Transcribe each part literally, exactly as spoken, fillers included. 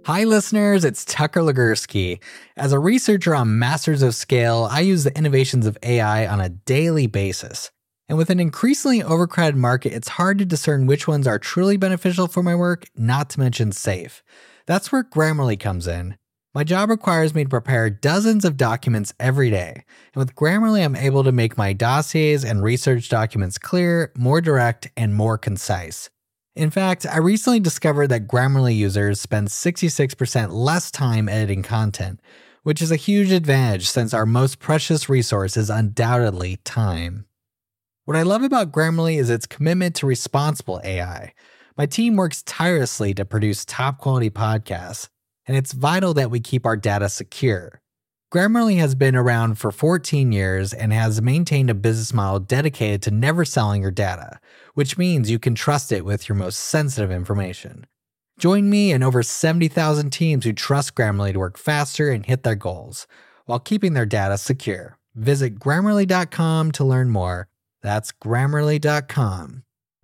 Hi listeners, it's Tucker Legursky. As a researcher on Masters of Scale, I use the innovations of A I on a daily basis. And with an increasingly overcrowded market, it's hard to discern which ones are truly beneficial for my work, not to mention safe. That's where Grammarly comes in. My job requires me to prepare dozens of documents every day. And with Grammarly, I'm able to make my dossiers and research documents clear, more direct, and more concise. In fact, I recently discovered that Grammarly users spend sixty-six percent less time editing content, which is a huge advantage since our most precious resource is undoubtedly time. What I love about Grammarly is its commitment to responsible A I. My team works tirelessly to produce top-quality podcasts, and it's vital that we keep our data secure. Grammarly has been around for fourteen years and has maintained a business model dedicated to never selling your data, which means you can trust it with your most sensitive information. Join me and over seventy thousand teams who trust Grammarly to work faster and hit their goals, while keeping their data secure. Visit Grammarly dot com to learn more. That's Grammarly dot com.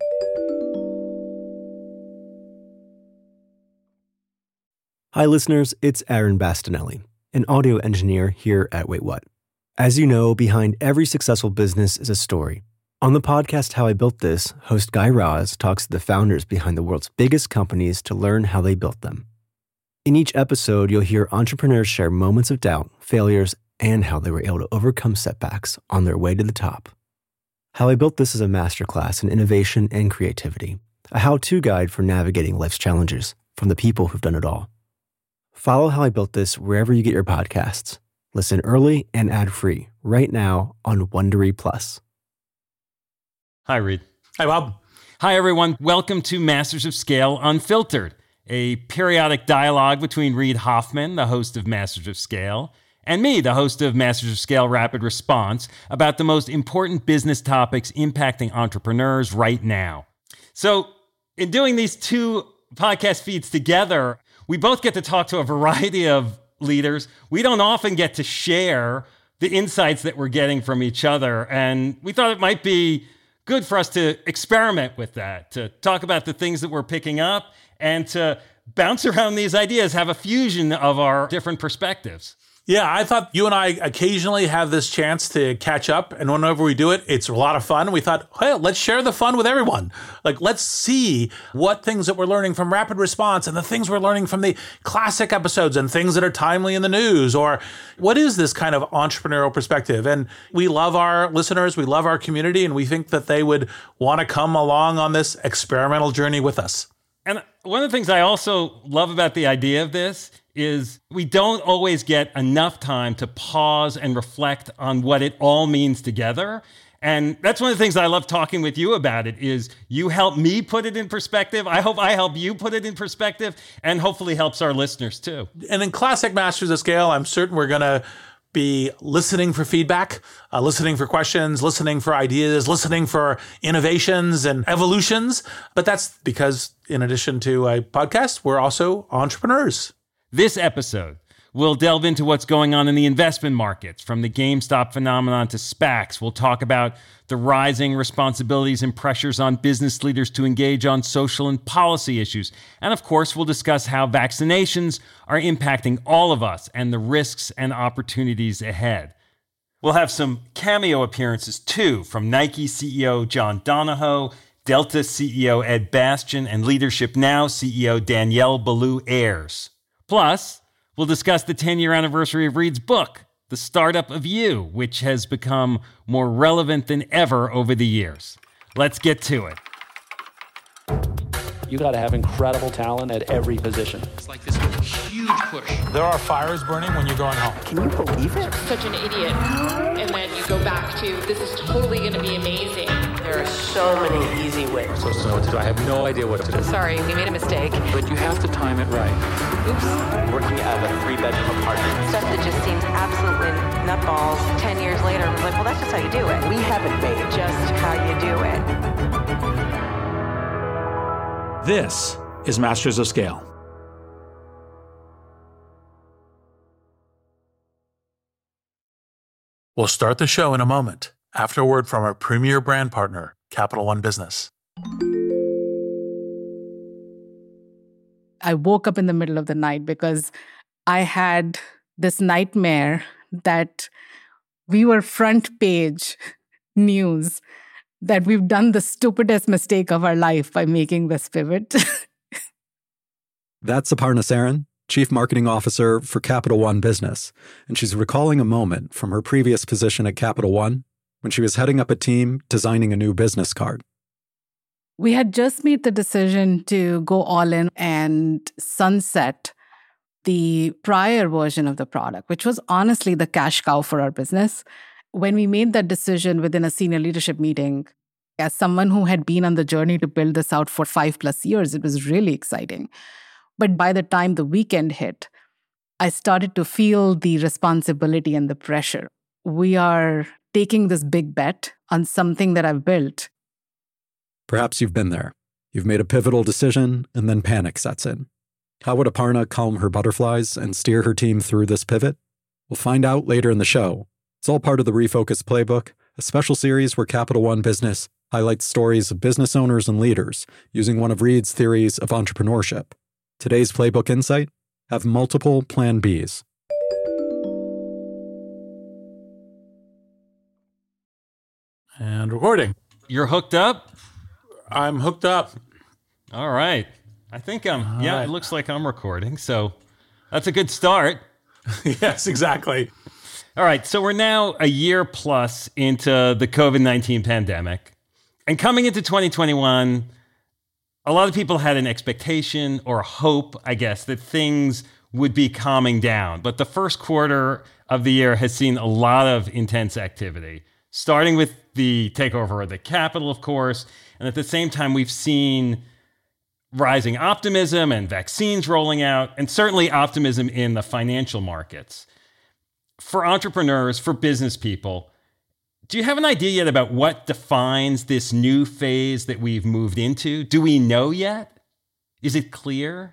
Hi listeners, it's Aaron Bastinelli, an audio engineer here at Wait What. As you know, behind every successful business is a story. On the podcast How I Built This, host Guy Raz talks to the founders behind the world's biggest companies to learn how they built them. In each episode, you'll hear entrepreneurs share moments of doubt, failures, and how they were able to overcome setbacks on their way to the top. How I Built This is a masterclass in innovation and creativity, a how-to guide for navigating life's challenges from the people who've done it all. Follow How I Built This wherever you get your podcasts. Listen early and ad-free right now on Wondery Plus. Hi, Reed. Hi, Bob. Hi, everyone. Welcome to Masters of Scale Unfiltered, a periodic dialogue between Reed Hoffman, the host of Masters of Scale, and me, the host of Masters of Scale Rapid Response, about the most important business topics impacting entrepreneurs right now. So, in doing these two podcast feeds together, we both get to talk to a variety of leaders. We don't often get to share the insights that we're getting from each other, and we thought it might be good for us to experiment with that, to talk about the things that we're picking up, and to bounce around these ideas, have a fusion of our different perspectives. Yeah, I thought you and I occasionally have this chance to catch up, and whenever we do it, it's a lot of fun. We thought, hey, let's share the fun with everyone. Like, let's see what things that we're learning from Rapid Response and the things we're learning from the classic episodes and things that are timely in the news, or what is this kind of entrepreneurial perspective? And we love our listeners, we love our community, and we think that they would want to come along on this experimental journey with us. And one of the things I also love about the idea of this is we don't always get enough time to pause and reflect on what it all means together. And that's one of the things I love talking with you about it is you help me put it in perspective. I hope I help you put it in perspective and hopefully helps our listeners too. And in classic Masters of Scale, I'm certain we're going to be listening for feedback, uh, listening for questions, listening for ideas, listening for innovations and evolutions. But that's because in addition to a podcast, we're also entrepreneurs. This episode, we'll delve into what's going on in the investment markets, from the GameStop phenomenon to SPACs. We'll talk about the rising responsibilities and pressures on business leaders to engage on social and policy issues. And of course, we'll discuss how vaccinations are impacting all of us and the risks and opportunities ahead. We'll have some cameo appearances too from Nike C E O John Donahoe, Delta C E O Ed Bastian, and Leadership Now C E O Danielle Ballou Ayres. Plus, we'll discuss the ten-year anniversary of Reed's book, The Startup of You, which has become more relevant than ever over the years. Let's get to it. You got to have incredible talent at every position. It's like this huge push. There are fires burning when you're going home. Can you believe it? Such an idiot. And then you go back to, this is totally going to be amazing. There are so many easy ways. So, so what to do? I have no idea what to do. Sorry, we made a mistake. But you have to time it right. Oops. Working at a three-bedroom apartment. Stuff that just seems absolutely nutballs. Ten years later, I'm like, well, that's just how you do it. We haven't made it. Just how you do it. This is Masters of Scale. We'll start the show in a moment, after a word from our premier brand partner, Capital One Business. I woke up in the middle of the night because I had this nightmare that we were front page news, that we've done the stupidest mistake of our life by making this pivot. That's Aparna Saran, Chief Marketing Officer for Capital One Business, and she's recalling a moment from her previous position at Capital One when she was heading up a team designing a new business card. We had just made the decision to go all in and sunset the prior version of the product, which was honestly the cash cow for our business. When we made that decision within a senior leadership meeting, as someone who had been on the journey to build this out for five plus years, it was really exciting. But by the time the weekend hit, I started to feel the responsibility and the pressure. We are taking this big bet on something that I've built. Perhaps you've been there. You've made a pivotal decision, and then panic sets in. How would Aparna calm her butterflies and steer her team through this pivot? We'll find out later in the show. It's all part of the Refocus Playbook, a special series where Capital One Business highlights stories of business owners and leaders using one of Reid's theories of entrepreneurship. Today's Playbook Insight: have multiple Plan Bs. And recording. You're hooked up? I'm hooked up. All right. I think I'm, All yeah, right. It looks like I'm recording. So that's a good start. Yes, exactly. All right. So we're now a year plus into the COVID nineteen pandemic. And coming into twenty twenty-one, a lot of people had an expectation or a hope, I guess, that things would be calming down. But the first quarter of the year has seen a lot of intense activity, starting with the takeover of the Capitol, of course. And at the same time, we've seen rising optimism and vaccines rolling out, and certainly optimism in the financial markets. For entrepreneurs, for business people, do you have an idea yet about what defines this new phase that we've moved into? Do we know yet? Is it clear?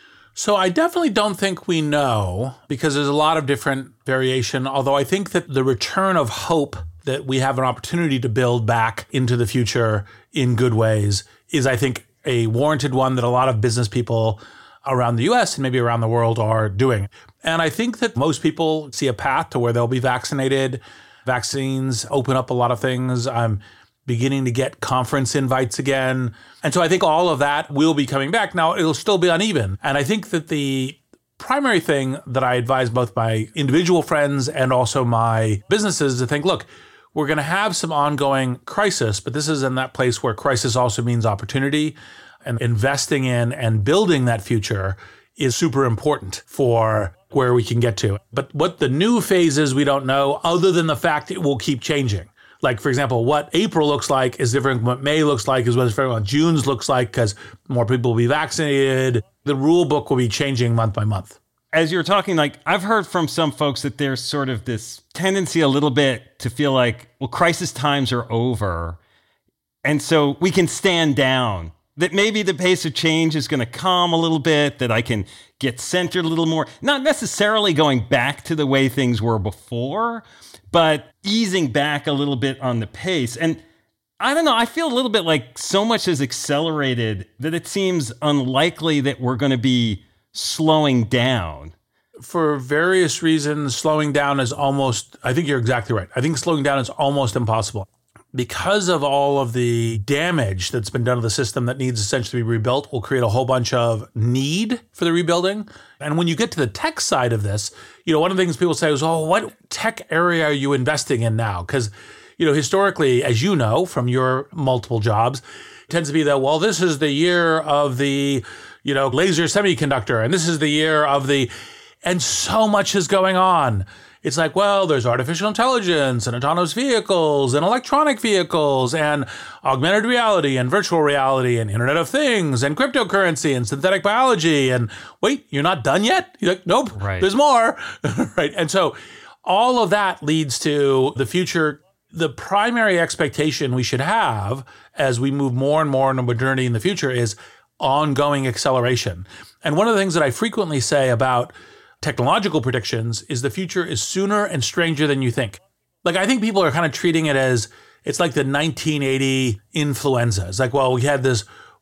So I definitely don't think we know, because there's a lot of different variation, although I think that the return of hope that we have an opportunity to build back into the future in good ways is, I think, a warranted one that a lot of business people around the U S and maybe around the world are doing. And I think that most people see a path to where they'll be vaccinated. Vaccines open up a lot of things. I'm beginning to get conference invites again. And so I think all of that will be coming back. Now, it'll still be uneven. And I think that the primary thing that I advise both my individual friends and also my businesses to think, look, we're going to have some ongoing crisis, but this is in that place where crisis also means opportunity, and investing in and building that future is super important for where we can get to. But what the new phase is, we don't know, other than the fact it will keep changing. Like, for example, what April looks like is different from what May looks like, is what what June's looks like, because more people will be vaccinated. The rule book will be changing month by month. As you're talking, like, I've heard from some folks that there's sort of this tendency a little bit to feel like, well, crisis times are over, and so we can stand down. That maybe the pace of change is going to calm a little bit, that I can get centered a little more. Not necessarily going back to the way things were before, but easing back a little bit on the pace. And I don't know, I feel a little bit like so much has accelerated that it seems unlikely that we're going to be slowing down. For various reasons, slowing down is almost, I think you're exactly right. I think slowing down is almost impossible. Because of all of the damage that's been done to the system that needs essentially to be rebuilt, will create a whole bunch of need for the rebuilding. And when you get to the tech side of this, you know, one of the things people say is, oh, what tech area are you investing in now? Because, you know, historically, as you know, from your multiple jobs, it tends to be that, well, this is the year of the, you know, laser semiconductor, and this is the year of the, and so much is going on. It's like, well, there's artificial intelligence and autonomous vehicles and electronic vehicles and augmented reality and virtual reality and Internet of Things and cryptocurrency and synthetic biology. And wait, you're not done yet? You're like, nope, right. There's more. Right. And so all of that leads to the future. The primary expectation we should have as we move more and more into modernity in the future is ongoing acceleration. And one of the things that I frequently say about technological predictions is the future is sooner and stranger than you think. Like, I think people are kind of treating it as, it's like the nineteen eighty influenza. It's like, well, we had this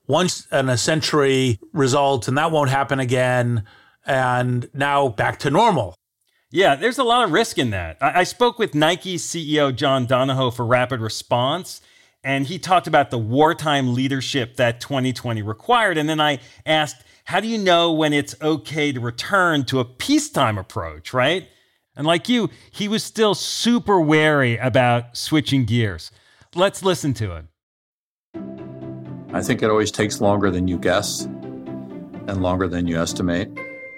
once in a century result, and that won't happen again. And now back to normal. Yeah, there's a lot of risk in that. I, I spoke with Nike's C E O, John Donahoe, for Rapid Response, and he talked about the wartime leadership that twenty twenty required. And then I asked, how do you know when it's okay to return to a peacetime approach, right? And like you, he was still super wary about switching gears. Let's listen to it. I think it always takes longer than you guess and longer than you estimate.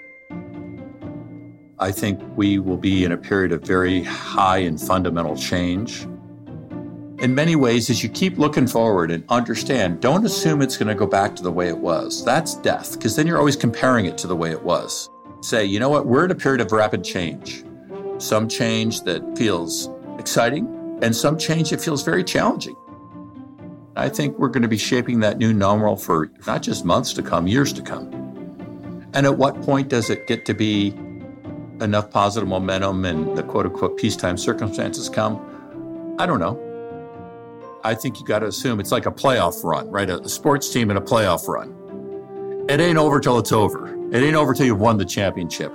I think we will be in a period of very high and fundamental change. In many ways, as you keep looking forward and understand, don't assume it's going to go back to the way it was. That's death, because then you're always comparing it to the way it was. Say, you know what, we're in a period of rapid change. Some change that feels exciting, and some change that feels very challenging. I think we're going to be shaping that new normal for not just months to come, years to come. And at what point does it get to be enough positive momentum and the quote-unquote peacetime circumstances come? I don't know. I think you got to assume it's like a playoff run, right? A sports team in a playoff run. It ain't over till it's over. It ain't over till you've won the championship.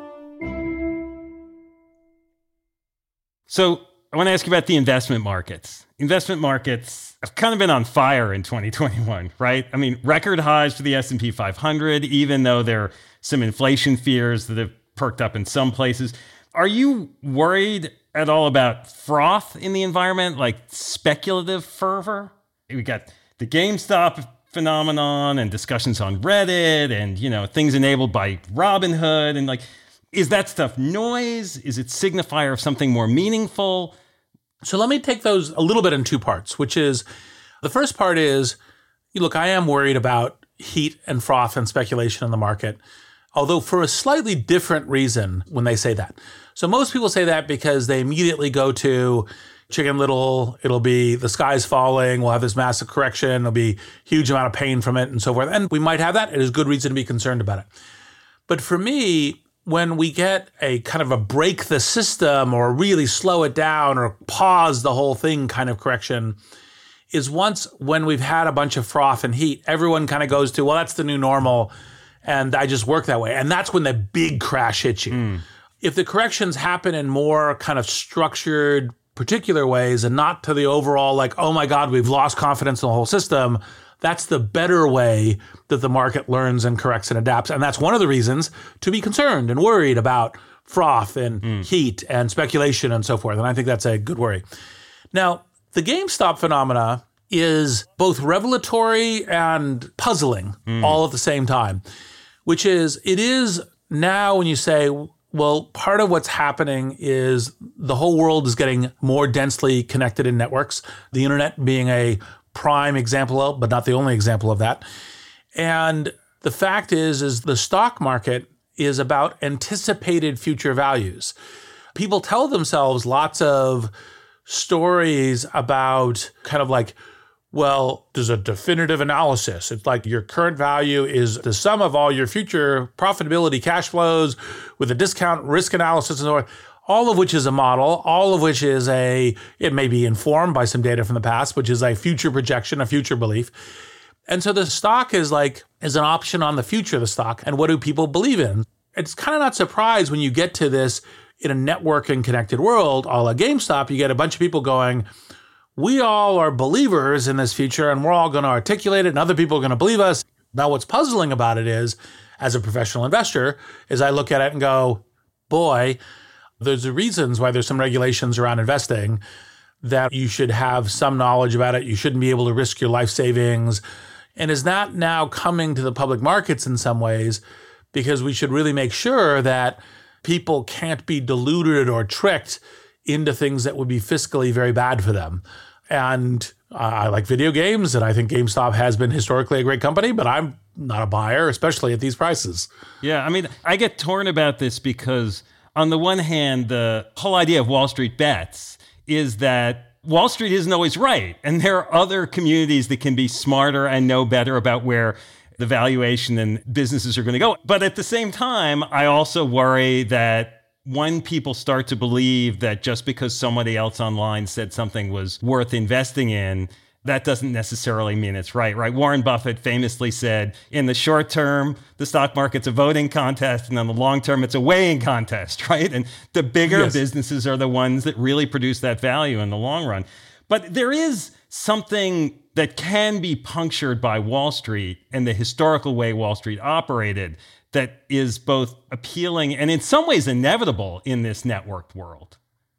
So I want to ask you about the investment markets. Investment markets have kind of been on fire in twenty twenty-one, right? I mean, record highs for the S and P five hundred, even though there are some inflation fears that have perked up in some places. Are you worried at all about froth in the environment, like speculative fervor? We got the GameStop phenomenon and discussions on Reddit and, you know, things enabled by Robinhood. And like, is that stuff noise? Is it signifier of something more meaningful? So let me take those a little bit in two parts, which is the first part is, look, I am worried about heat and froth and speculation in the market, although for a slightly different reason when they say that. So most people say that because they immediately go to Chicken Little, it'll be the sky's falling, we'll have this massive correction, there'll be huge amount of pain from it and so forth. And we might have that. It is good reason to be concerned about it. But for me, when we get a kind of a break the system or really slow it down or pause the whole thing kind of correction is once when we've had a bunch of froth and heat, everyone kind of goes to, well, that's the new normal and I just work that way. And that's when the big crash hits you. Mm. If the corrections happen in more kind of structured, particular ways and not to the overall like, oh my God, we've lost confidence in the whole system, that's the better way that the market learns and corrects and adapts. And that's one of the reasons to be concerned and worried about froth and mm. heat and speculation and so forth. And I think that's a good worry. Now, the GameStop phenomena is both revelatory and puzzling mm. all at the same time, which is, it is now when you say, well, part of what's happening is the whole world is getting more densely connected in networks, the internet being a prime example of, but not the only example of that. And the fact is, is the stock market is about anticipated future values. People tell themselves lots of stories about kind of like, well, there's a definitive analysis. It's like your current value is the sum of all your future profitability cash flows with a discount risk analysis and so on, all of which is a model, all of which is a, it may be informed by some data from the past, which is a future projection, a future belief. And so the stock is like, is an option on the future of the stock. And what do people believe in? It's kind of not surprised when you get to this in a network and connected world, a la GameStop, you get a bunch of people going, we all are believers in this future and we're all going to articulate it and other people are going to believe us. Now, what's puzzling about it is, as a professional investor, is I look at it and go, boy, there's reasons why there's some regulations around investing that you should have some knowledge about it. You shouldn't be able to risk your life savings. And is that now coming to the public markets in some ways? Because we should really make sure that people can't be deluded or tricked into things that would be fiscally very bad for them. And uh, I like video games, and I think GameStop has been historically a great company, but I'm not a buyer, especially at these prices. Yeah, I mean, I get torn about this because on the one hand, the whole idea of Wall Street bets is that Wall Street isn't always right. And there are other communities that can be smarter and know better about where the valuation and businesses are going to go. But at the same time, I also worry that when people start to believe that just because somebody else online said something was worth investing in, that doesn't necessarily mean it's right, right? Warren Buffett famously said, in the short term, the stock market's a voting contest, and in the long term, it's a weighing contest, right? And the bigger yes. businesses are the ones that really produce that value in the long run. But there is something that can be punctured by Wall Street and the historical way Wall Street operated that is both appealing and in some ways inevitable in this networked world.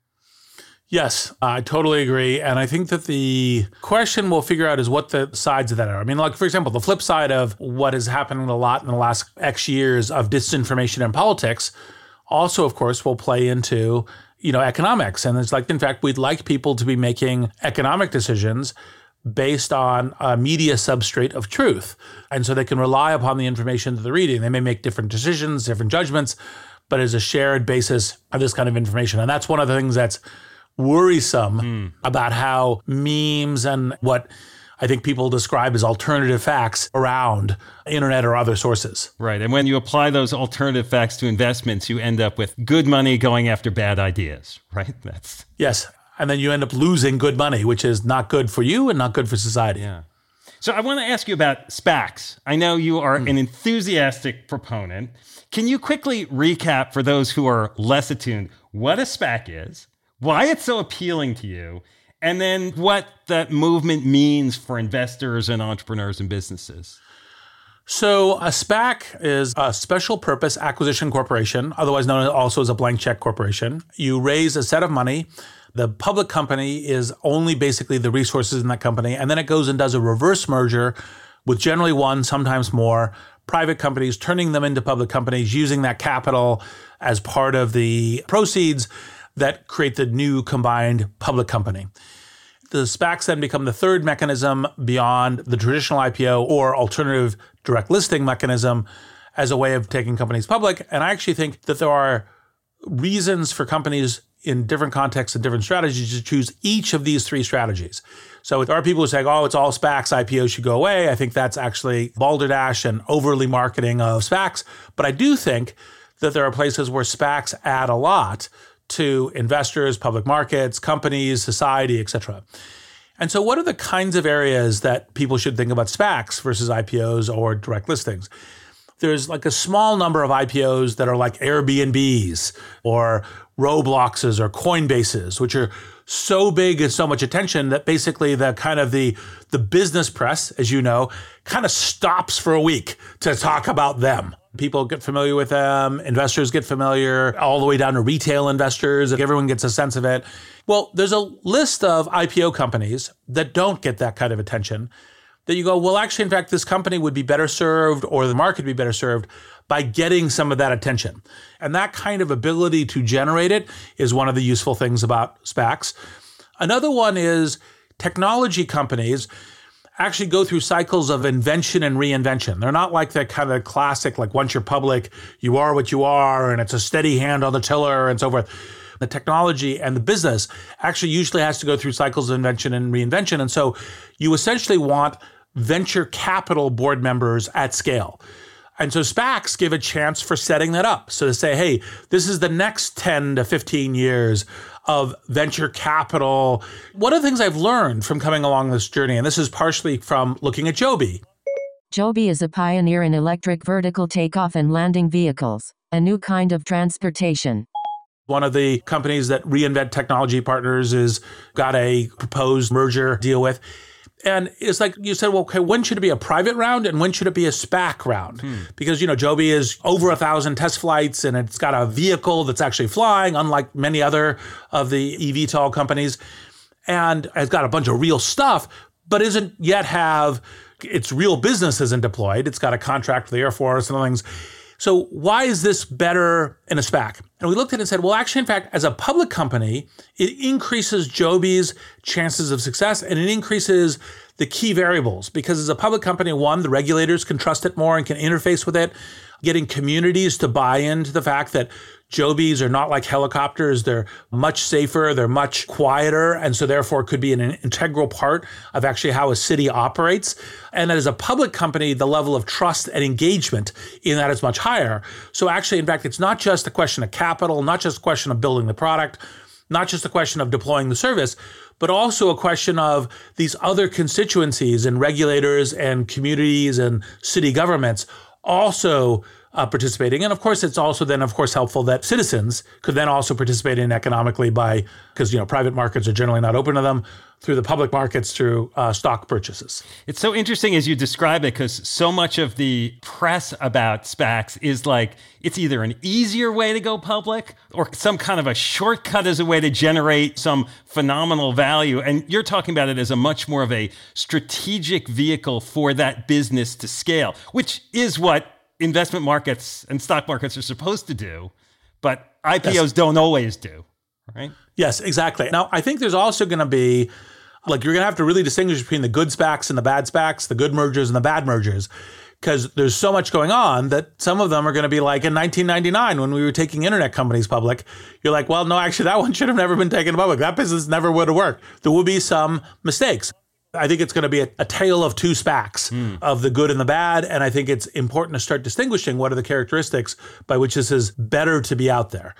Yes, I totally agree. And I think that the question we'll figure out is what the sides of that are. I mean, like, for example, the flip side of what is happening a lot in the last X years of disinformation in politics also, of course, will play into, you know, economics. And it's like, in fact, we'd like people to be making economic decisions based on a media substrate of truth. And so they can rely upon the information that they're reading. They may make different decisions, different judgments, but as a shared basis of this kind of information. And that's one of the things that's worrisome mm. about how memes and what I think people describe as alternative facts around internet or other sources. Right. And when you apply those alternative facts to investments, you end up with good money going after bad ideas, right? That's Yes. And then you end up losing good money, which is not good for you and not good for society. Yeah. So I want to ask you about SPACs. I know you are mm. an enthusiastic proponent. Can you quickly recap for those who are less attuned what a SPAC is, why it's so appealing to you, and then what that movement means for investors and entrepreneurs and businesses? So a SPAC is a special purpose acquisition corporation, otherwise known also as a blank check corporation. You raise a set of money. The public company is only basically the resources in that company, and then it goes and does a reverse merger with generally one, sometimes more, private companies, turning them into public companies, using that capital as part of the proceeds that create the new combined public company. The SPACs then become the third mechanism beyond the traditional I P O or alternative direct listing mechanism as a way of taking companies public. And I actually think that there are reasons for companies in different contexts and different strategies to choose each of these three strategies. So there are people who say, oh, it's all SPACs, I P Os should go away. I think that's actually balderdash and overly marketing of SPACs. But I do think that there are places where SPACs add a lot to investors, public markets, companies, society, et cetera. And so what are the kinds of areas that people should think about SPACs versus I P Os or direct listings? There's like a small number of I P Os that are like Airbnbs or Robloxes or Coinbases, which are so big and so much attention that basically the kind of the, the business press, as you know, kind of stops for a week to talk about them. People get familiar with them, investors get familiar, all the way down to retail investors, everyone gets a sense of it. Well, there's a list of I P O companies that don't get that kind of attention that you go, well, actually, in fact, this company would be better served or the market would be better served by getting some of that attention. And that kind of ability to generate it is one of the useful things about SPACs. Another one is technology companies actually go through cycles of invention and reinvention. They're not like the kind of classic, like once you're public, you are what you are, and it's a steady hand on the tiller and so forth. The technology and the business actually usually has to go through cycles of invention and reinvention. And so you essentially want venture capital board members at scale. And so SPACs give a chance for setting that up. So to say, hey, this is the next ten to fifteen years of venture capital. One of the things I've learned from coming along this journey, and this is partially from looking at Joby. Joby is a pioneer in electric vertical takeoff and landing vehicles, a new kind of transportation. One of the companies that Reinvent Technology Partners is got a proposed merger deal with. And it's like you said, well, okay, when should it be a private round and when should it be a SPAC round? Hmm. Because, you know, Joby is over a thousand test flights and it's got a vehicle that's actually flying, unlike many other of the eVTOL companies, and has got a bunch of real stuff, but isn't yet have its real business isn't deployed. It's got a contract with the Air Force and other things. So why is this better in a SPAC? And we looked at it and said, well, actually, in fact, as a public company, it increases Joby's chances of success and it increases the key variables because as a public company, one, the regulators can trust it more and can interface with it, getting communities to buy into the fact that Jobys are not like helicopters. They're much safer. They're much quieter. And so therefore could be an integral part of actually how a city operates. And as a public company, the level of trust and engagement in that is much higher. So actually, in fact, it's not just a question of capital, not just a question of building the product, not just a question of deploying the service, but also a question of these other constituencies and regulators and communities and city governments also uh, participating. And of course, it's also then, of course, helpful that citizens could then also participate in economically by, because, you know, private markets are generally not open to them, through the public markets, through uh, stock purchases. It's so interesting as you describe it, because so much of the press about SPACs is like, it's either an easier way to go public or some kind of a shortcut as a way to generate some phenomenal value. And you're talking about it as a much more of a strategic vehicle for that business to scale, which is what investment markets and stock markets are supposed to do. But I P Os yes. don't always do, right? Yes, exactly. Now, I think there's also going to be, like, you're going to have to really distinguish between the good SPACs and the bad SPACs, the good mergers and the bad mergers, because there's so much going on that some of them are going to be like in nineteen ninety-nine when we were taking internet companies public. You're like, well, no, actually, that one should have never been taken public. That business never would have worked. There will be some mistakes. I think it's going to be a, a tale of two SPACs, mm. of the good and the bad. And I think it's important to start distinguishing what are the characteristics by which this is better to be out there.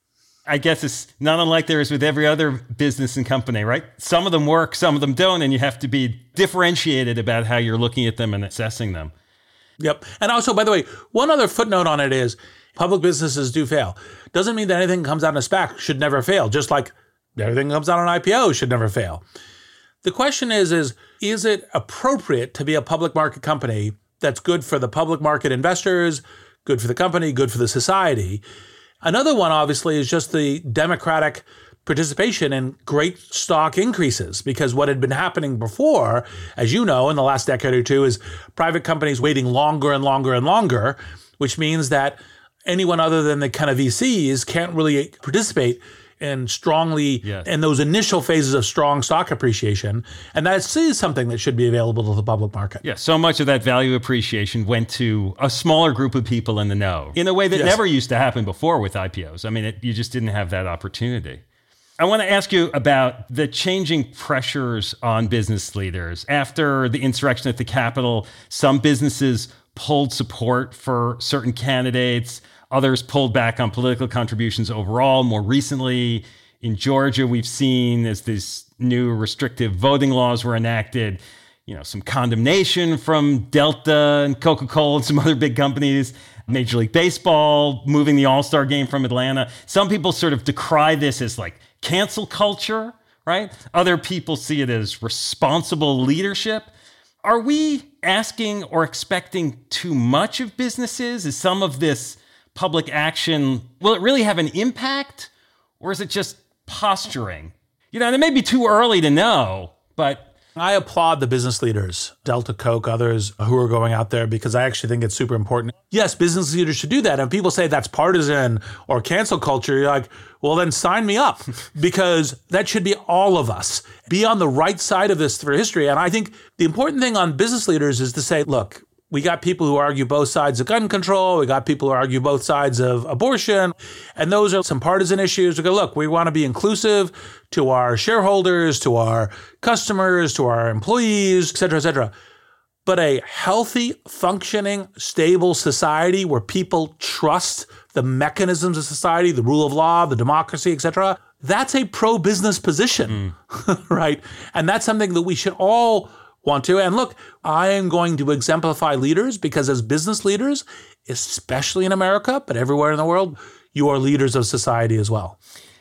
I guess it's not unlike there is with every other business and company, right? Some of them work, some of them don't, and you have to be differentiated about how you're looking at them and assessing them. Yep. And also, by the way, one other footnote on it is public businesses do fail. Doesn't mean that anything that comes out in a SPAC should never fail, just like everything that comes out on an I P O should never fail. The question is, is, is it appropriate to be a public market company that's good for the public market investors, good for the company, good for the society? Another one, obviously, is just the democratic participation in great stock increases, because what had been happening before, as you know, in the last decade or two, is private companies waiting longer and longer and longer, which means that anyone other than the kind of V Cs can't really participate and strongly yes. in those initial phases of strong stock appreciation. And that is something that should be available to the public market. Yeah, so much of that value appreciation went to a smaller group of people in the know in a way that yes. never used to happen before with I P Os. I mean, it, you just didn't have that opportunity. I want to ask you about the changing pressures on business leaders. After the insurrection at the Capitol, some businesses pulled support for certain candidates. Others pulled back on political contributions overall. More recently, in Georgia, we've seen as these new restrictive voting laws were enacted, you know, some condemnation from Delta and Coca-Cola and some other big companies. Major League Baseball moving the All-Star game from Atlanta. Some people sort of decry this as like cancel culture, right? Other people see it as responsible leadership. Are we asking or expecting too much of businesses? Is some of this public action, will it really have an impact, or is it just posturing? You know, and it may be too early to know, but I applaud the business leaders, Delta, Coke, others who are going out there, because I actually think it's super important. Yes, business leaders should do that. And people say that's partisan or cancel culture. You're like, well, then sign me up, because that should be all of us. Be on the right side of this for history. And I think the important thing on business leaders is to say, look, we got people who argue both sides of gun control. We got people who argue both sides of abortion. And those are some partisan issues. We go, look, we want to be inclusive to our shareholders, to our customers, to our employees, et cetera, et cetera. But a healthy, functioning, stable society where people trust the mechanisms of society, the rule of law, the democracy, et cetera, that's a pro-business position, mm. right? And that's something that we should all want to. And look, I am going to exemplify leaders, because as business leaders, especially in America, but everywhere in the world, you are leaders of society as well.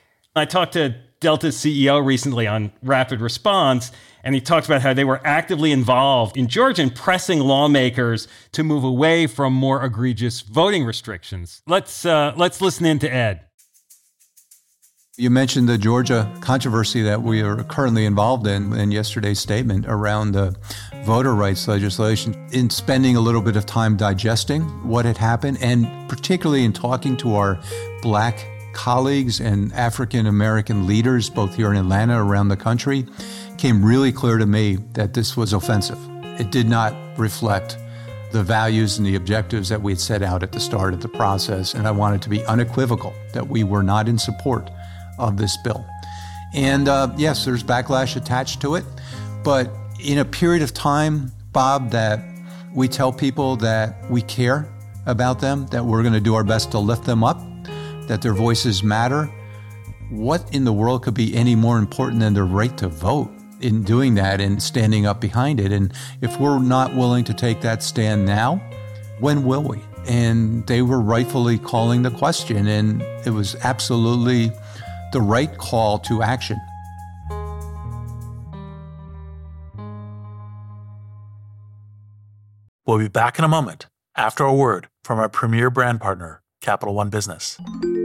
I talked to Delta's C E O recently on Rapid Response, and he talked about how they were actively involved in Georgia in pressing lawmakers to move away from more egregious voting restrictions. Let's uh, let's listen in to Ed. You mentioned the Georgia controversy that we are currently involved in in yesterday's statement around the voter rights legislation. In spending a little bit of time digesting what had happened, and particularly in talking to our Black colleagues and African American leaders, both here in Atlanta and around the country, came really clear to me that this was offensive. It did not reflect the values and the objectives that we had set out at the start of the process, and I wanted to be unequivocal that we were not in support of this bill. And uh, yes, there's backlash attached to it, but in a period of time, Bob, that we tell people that we care about them, that we're going to do our best to lift them up, that their voices matter, What in the world could be any more important than the right to vote in doing that and standing up behind it? And if we're not willing to take that stand now, when will we? And they were rightfully calling the question, and it was absolutely the right call to action. We'll be back in a moment after a word from our premier brand partner, Capital One Business.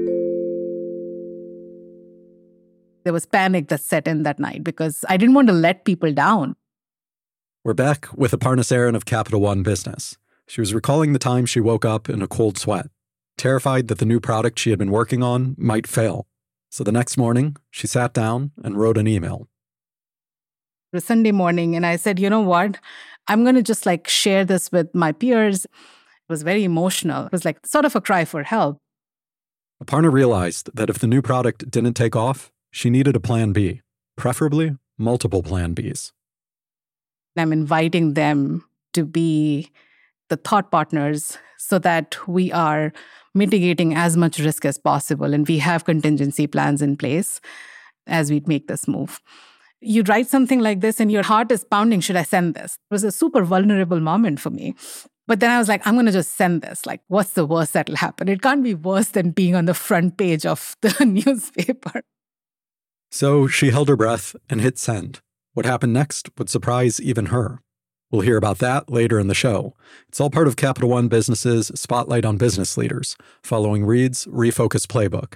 There was panic that set in that night because I didn't want to let people down. We're back with Aparna Saran of Capital One Business. She was recalling the time she woke up in a cold sweat, terrified that the new product she had been working on might fail. So the next morning, she sat down and wrote an email. It was Sunday morning, and I said, you know what? I'm going to just like share this with my peers. It was very emotional. It was like sort of a cry for help. Aparna realized that if the new product didn't take off, she needed a plan B, preferably multiple plan Bs. I'm inviting them to be the thought partners so that we are mitigating as much risk as possible and we have contingency plans in place as we make this move. You write something like this and your heart is pounding, should I send this? It was a super vulnerable moment for me. But then I was like, I'm going to just send this. Like, what's the worst that'll happen? It can't be worse than being on the front page of the newspaper. So she held her breath and hit send. What happened next would surprise even her. We'll hear about that later in the show. It's all part of Capital One Business's Spotlight on Business Leaders, following Reed's Refocus Playbook.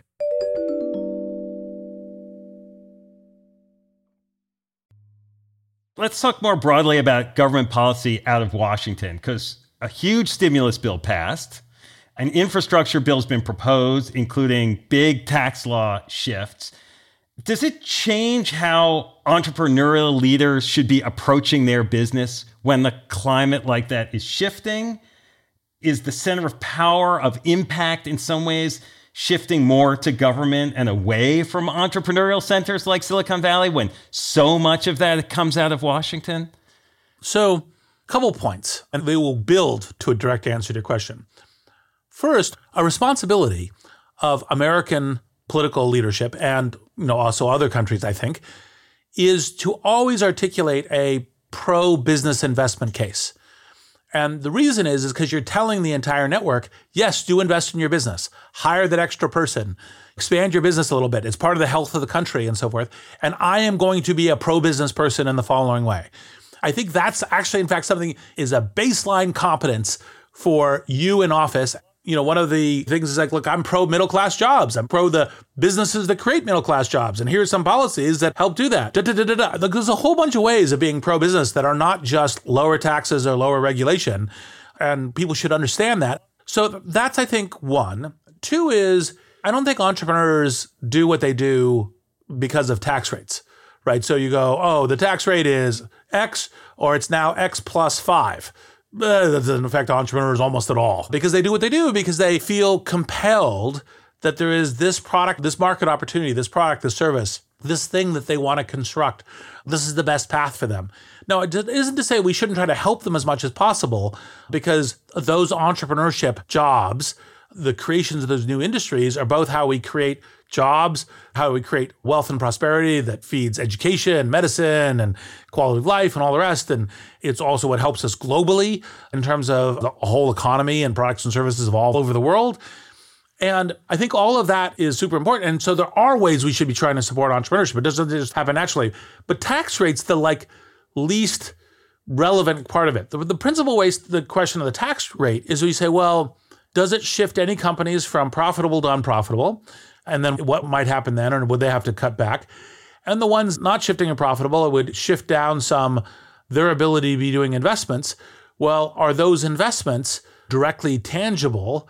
Let's talk more broadly about government policy out of Washington, because a huge stimulus bill passed. An infrastructure bill's been proposed, including big tax law shifts. Does it change how entrepreneurial leaders should be approaching their business when the climate like that is shifting? Is the center of power, of impact in some ways, shifting more to government and away from entrepreneurial centers like Silicon Valley when so much of that comes out of Washington? So, a couple points, and they will build to a direct answer to your question. First, a responsibility of American political leadership, and you know also other countries, I think, is to always articulate a pro-business investment case. And the reason is, is because you're telling the entire network, yes, do invest in your business, hire that extra person, expand your business a little bit. It's part of the health of the country and so forth. And I am going to be a pro-business person in the following way. I think that's actually, in fact, something is a baseline competence for you in office. You know, one of the things is like, look, I'm pro middle class jobs. I'm pro the businesses that create middle class jobs. And here's some policies that help do that. Da, da, da, da, da. Look, there's a whole bunch of ways of being pro business that are not just lower taxes or lower regulation. And people should understand that. So that's, I think, one. Two is, I don't think entrepreneurs do what they do because of tax rates, right? So you go, oh, the tax rate is X, or it's now X plus five. That doesn't affect entrepreneurs almost at all because they do what they do because they feel compelled that there is this product, this market opportunity, this product, this service, this thing that they want to construct. This is the best path for them. Now, it isn't to say we shouldn't try to help them as much as possible because those entrepreneurship jobs, the creations of those new industries are both how we create jobs, how we create wealth and prosperity that feeds education, medicine, and quality of life and all the rest. And it's also what helps us globally in terms of the whole economy and products and services of all over the world. And I think all of that is super important. And so there are ways we should be trying to support entrepreneurship. It doesn't just happen naturally. But tax rate's the like least relevant part of it. The, the principal way, the question of the tax rate is we say, well, does it shift any companies from profitable to unprofitable? And then what might happen then, or would they have to cut back? And the ones not shifting and profitable, it would shift down some their ability to be doing investments. Well, are those investments directly tangible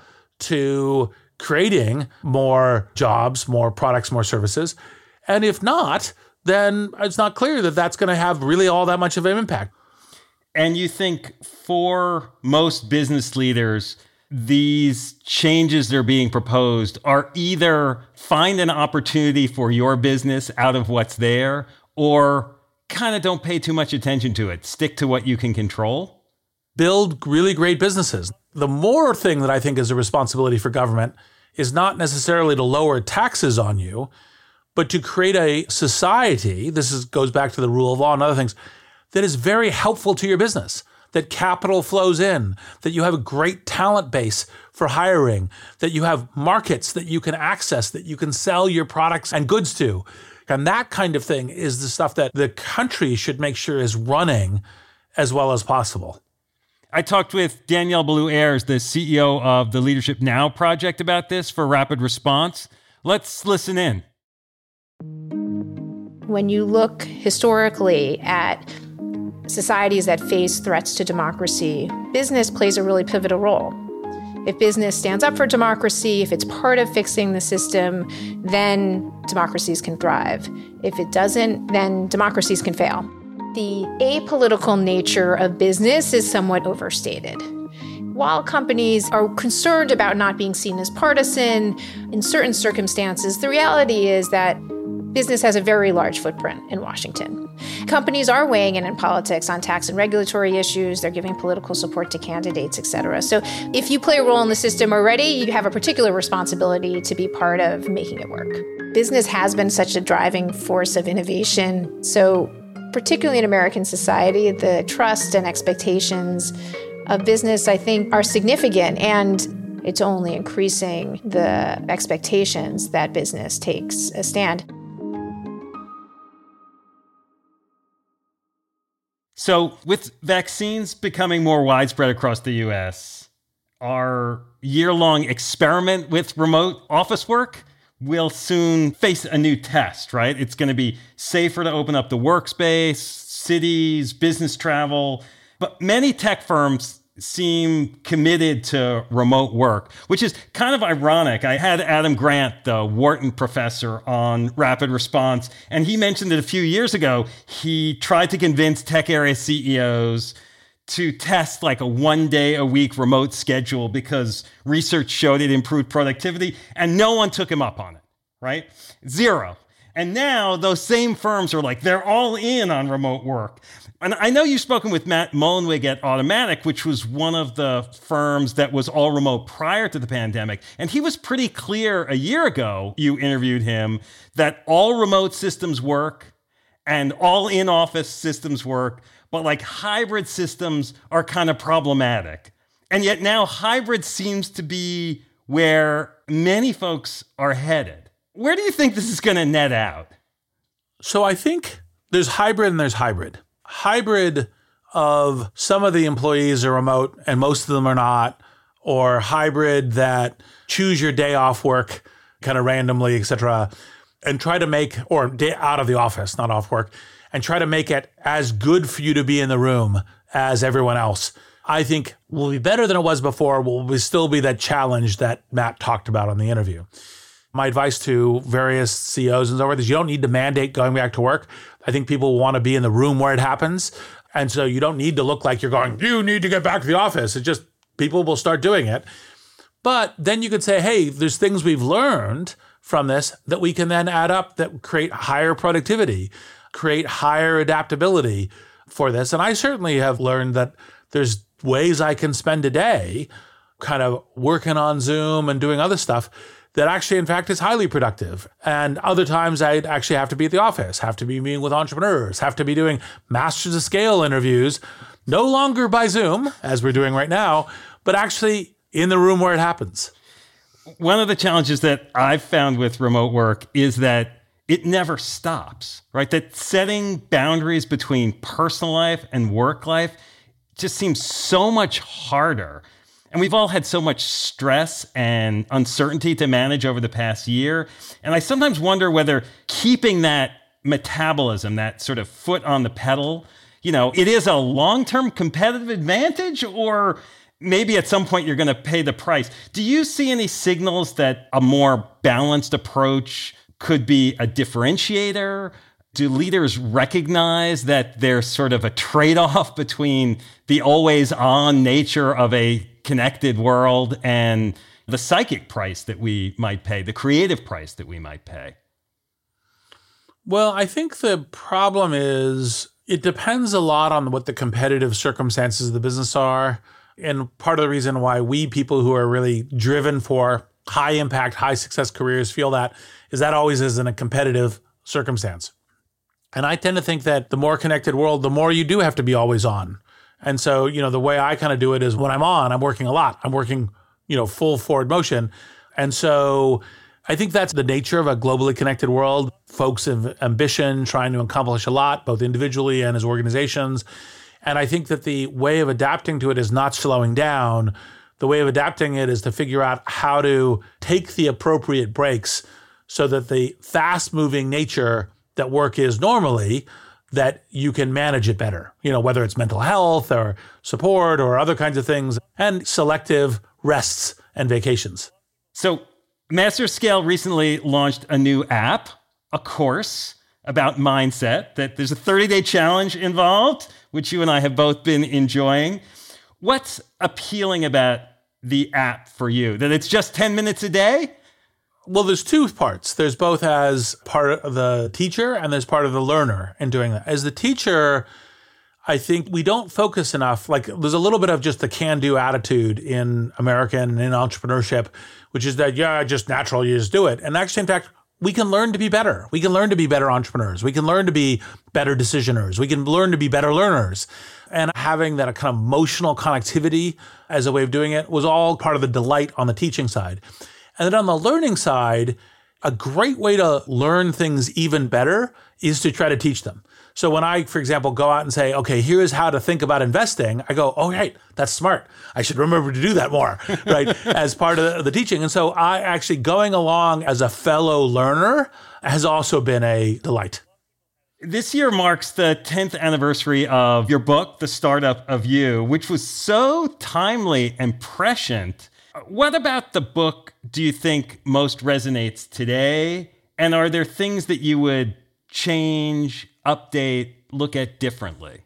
to creating more jobs, more products, more services? And if not, then it's not clear that that's going to have really all that much of an impact. And you think for most business leaders, these changes that are being proposed are either find an opportunity for your business out of what's there, or kind of don't pay too much attention to it. Stick to what you can control. Build really great businesses. The more thing that I think is a responsibility for government is not necessarily to lower taxes on you, but to create a society, this is, goes back to the rule of law and other things, that is very helpful to your business, that capital flows in, that you have a great talent base for hiring, that you have markets that you can access, that you can sell your products and goods to. And that kind of thing is the stuff that the country should make sure is running as well as possible. I talked with Danielle Ballou-Ayres, the C E O of the Leadership Now project, about this for Rapid Response. Let's listen in. When you look historically at societies that face threats to democracy, business plays a really pivotal role. If business stands up for democracy, if it's part of fixing the system, then democracies can thrive. If it doesn't, then democracies can fail. The apolitical nature of business is somewhat overstated. While companies are concerned about not being seen as partisan, in certain circumstances, the reality is that business has a very large footprint in Washington. Companies are weighing in in politics on tax and regulatory issues. They're giving political support to candidates, et cetera. So if you play a role in the system already, you have a particular responsibility to be part of making it work. Business has been such a driving force of innovation. So particularly in American society, the trust and expectations of business, I think, are significant, and it's only increasing the expectations that business takes a stand. So with vaccines becoming more widespread across the U S, our year-long experiment with remote office work will soon face a new test, right? It's going to be safer to open up the workspace, cities, business travel. But many tech firms seem committed to remote work, which is kind of ironic. I had Adam Grant, the Wharton professor, on Rapid Response, and he mentioned that a few years ago, he tried to convince tech area C E Os to test like a one day a week remote schedule because research showed it improved productivity, and no one took him up on it, right? Zero. And now those same firms are like, they're all in on remote work. And I know you've spoken with Matt Mullenweg at Automattic, which was one of the firms that was all remote prior to the pandemic. And he was pretty clear a year ago, you interviewed him, that all remote systems work and all in-office systems work, but like hybrid systems are kind of problematic. And yet now hybrid seems to be where many folks are headed. Where do you think this is going to net out? So I think there's hybrid and there's hybrid. Hybrid of some of the employees are remote and most of them are not, or hybrid that choose your day off work kind of randomly, et cetera, and try to make, or day out of the office, not off work, and try to make it as good for you to be in the room as everyone else, I think will be better than it was before, will still be that challenge that Matt talked about on the interview. My advice to various C E Os and so forth is you don't need to mandate going back to work. I think people want to be in the room where it happens. And so you don't need to look like you're going, you need to get back to the office. It's just people will start doing it. But then you could say, hey, there's things we've learned from this that we can then add up that create higher productivity, create higher adaptability for this. And I certainly have learned that there's ways I can spend a day kind of working on Zoom and doing other stuff that actually, in fact, is highly productive. And other times I'd actually have to be at the office, have to be meeting with entrepreneurs, have to be doing Masters of Scale interviews, no longer by Zoom, as we're doing right now, but actually in the room where it happens. One of the challenges that I've found with remote work is that it never stops, right? That setting boundaries between personal life and work life just seems so much harder. And we've all had so much stress and uncertainty to manage over the past year. And I sometimes wonder whether keeping that metabolism, that sort of foot on the pedal, you know, it is a long-term competitive advantage, or maybe at some point you're going to pay the price. Do you see any signals that a more balanced approach could be a differentiator? Do leaders recognize that there's sort of a trade-off between the always-on nature of a connected world and the psychic price that we might pay, the creative price that we might pay? Well, I think the problem is it depends a lot on what the competitive circumstances of the business are. And part of the reason why we people who are really driven for high impact, high success careers feel that is that always is in a competitive circumstance. And I tend to think that the more connected world, the more you do have to be always on. And so, you know, the way I kind of do it is when I'm on, I'm working a lot. I'm working, you know, full forward motion. And so I think that's the nature of a globally connected world. Folks have ambition, trying to accomplish a lot, both individually and as organizations. And I think that the way of adapting to it is not slowing down. The way of adapting it is to figure out how to take the appropriate breaks so that the fast-moving nature that work is normally, that you can manage it better, you know, whether it's mental health or support or other kinds of things, and selective rests and vacations. So MasterScale recently launched a new app, a course about mindset, that there's a thirty-day challenge involved, which you and I have both been enjoying. What's appealing about the app for you? That it's just ten minutes a day? Well, there's two parts. There's both as part of the teacher and there's part of the learner in doing that. As the teacher, I think we don't focus enough. Like there's a little bit of just the can-do attitude in American and in entrepreneurship, which is that, yeah, just natural, you just do it. And actually, in fact, we can learn to be better. We can learn to be better entrepreneurs. We can learn to be better decisioners. We can learn to be better learners. And having that kind of emotional connectivity as a way of doing it was all part of the delight on the teaching side. And then on the learning side, a great way to learn things even better is to try to teach them. So when I, for example, go out and say, okay, here's how to think about investing, I go, oh, right, that's smart. I should remember to do that more, right, as part of the, the teaching. And so I actually going along as a fellow learner has also been a delight. This year marks the tenth anniversary of your book, The Startup of You, which was so timely and prescient. What about the book do you think most resonates today? And are there things that you would change, update, look at differently?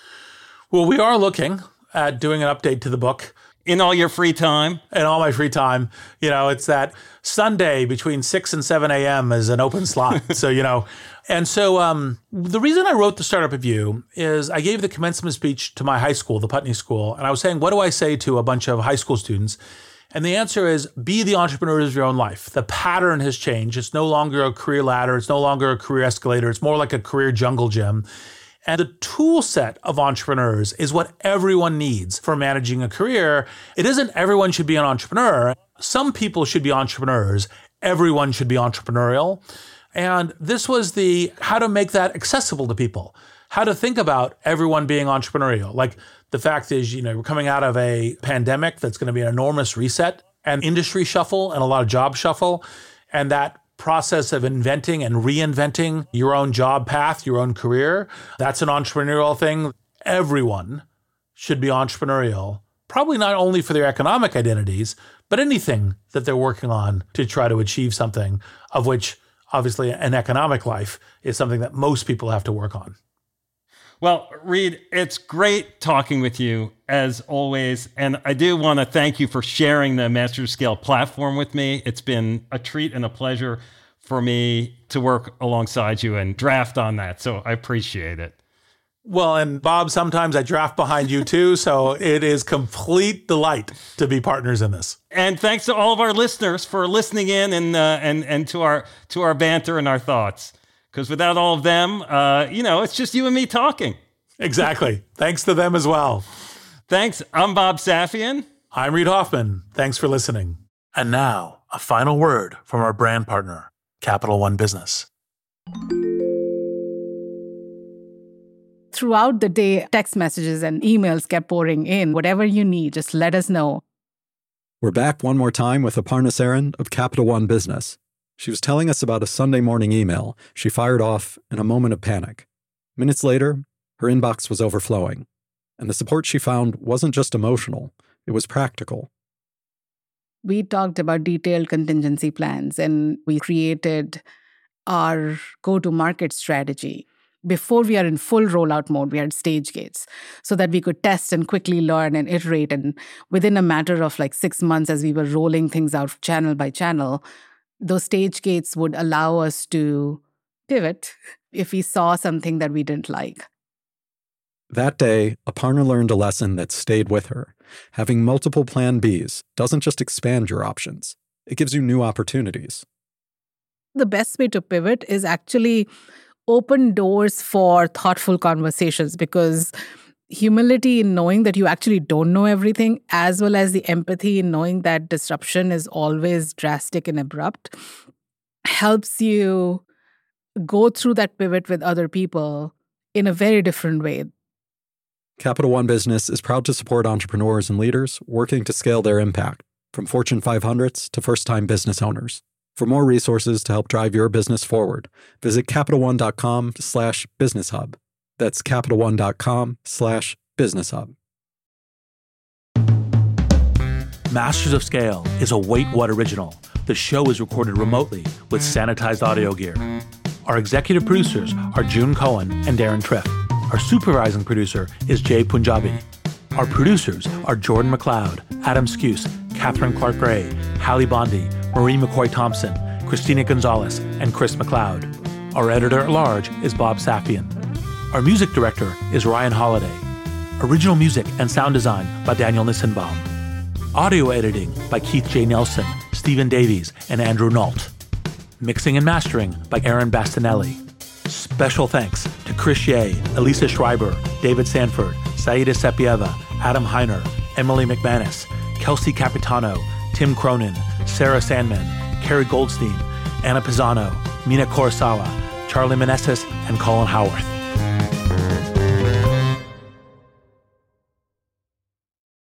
Well, we are looking at doing an update to the book. In all your free time? In all my free time. You know, it's that Sunday between six and seven a.m. is an open slot. So, you know, and so um, the reason I wrote The Startup of You is I gave the commencement speech to my high school, the Putney School, and I was saying, what do I say to a bunch of high school students? And the answer is be the entrepreneurs of your own life. The pattern has changed. It's no longer a career ladder. It's no longer a career escalator. It's more like a career jungle gym. And the tool set of entrepreneurs is what everyone needs for managing a career. It isn't everyone should be an entrepreneur. Some people should be entrepreneurs. Everyone should be entrepreneurial. And this was the how to make that accessible to people, how to think about everyone being entrepreneurial. Like the fact is, you know, we're coming out of a pandemic that's going to be an enormous reset and industry shuffle and a lot of job shuffle. And that process of inventing and reinventing your own job path, your own career, that's an entrepreneurial thing. Everyone should be entrepreneurial, probably not only for their economic identities, but anything that they're working on to try to achieve something, of which obviously an economic life is something that most people have to work on. Well, Reid, it's great talking with you as always. And I do want to thank you for sharing the MasterScale platform with me. It's been a treat and a pleasure for me to work alongside you and draft on that. So I appreciate it. Well, and Bob, sometimes I draft behind you too. So it is complete delight to be partners in this. And thanks to all of our listeners for listening in and uh, and and to our to our banter and our thoughts. Because without all of them, uh, you know, it's just you and me talking. Exactly. Thanks to them as well. Thanks. I'm Bob Safian. I'm Reid Hoffman. Thanks for listening. And now, a final word from our brand partner, Capital One Business. Throughout the day, text messages and emails kept pouring in. Whatever you need, just let us know. We're back one more time with Aparna Saran of Capital One Business. She was telling us about a Sunday morning email she fired off in a moment of panic. Minutes later, her inbox was overflowing, and the support she found wasn't just emotional, it was practical. We talked about detailed contingency plans, and we created our go-to-market strategy. Before we are in full rollout mode, we had stage gates so that we could test and quickly learn and iterate. And within a matter of like six months, as we were rolling things out channel by channel, those stage gates would allow us to pivot if we saw something that we didn't like. That day, Aparna learned a lesson that stayed with her. Having multiple plan Bs doesn't just expand your options, It gives you new opportunities. The best way to pivot is actually open doors for thoughtful conversations, because humility in knowing that you actually don't know everything, as well as the empathy in knowing that disruption is always drastic and abrupt, helps you go through that pivot with other people in a very different way. Capital One Business is proud to support entrepreneurs and leaders working to scale their impact, from Fortune five hundreds to first-time business owners. For more resources to help drive your business forward, visit CapitalOne.com slash Business Hub. That's CapitalOne.com slash Business Hub. Masters of Scale is a Wait What original. The show is recorded remotely with sanitized audio gear. Our executive producers are June Cohen and Darren Triff. Our supervising producer is Jay Punjabi. Our producers are Jordan McLeod, Adam Skuse, Catherine Clark-Gray, Hallie Bondi, Marie McCoy-Thompson, Christina Gonzalez, and Chris McLeod. Our editor-at-large is Bob Safian. Our music director is Ryan Holiday. Original music and sound design by Daniel Nissenbaum. Audio editing by Keith J. Nelson, Stephen Davies, and Andrew Nault. Mixing and mastering by Aaron Bastinelli. Special thanks to Chris Ye, Elisa Schreiber, David Sanford, Saida Sepieva, Adam Heiner, Emily McManus, Kelsey Capitano, Tim Cronin, Sarah Sandman, Carrie Goldstein, Anna Pisano, Mina Kurosawa, Charlie Meneses, and Colin Howarth.